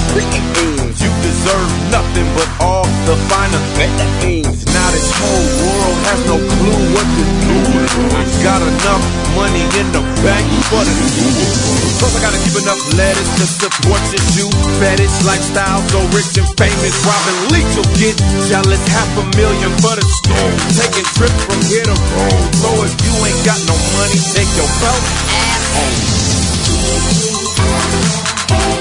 Greetings. You deserve nothing but all the finer things. Now this whole world has no clue what to do. I got enough money in the bank for the plus I gotta keep enough lettuce to support your Jew fetish lifestyle. So rich and famous, Robin Leach will get jealous. $500,000 for the store, taking trips from here to Rome. So if you ain't got no money, take your broke ass home.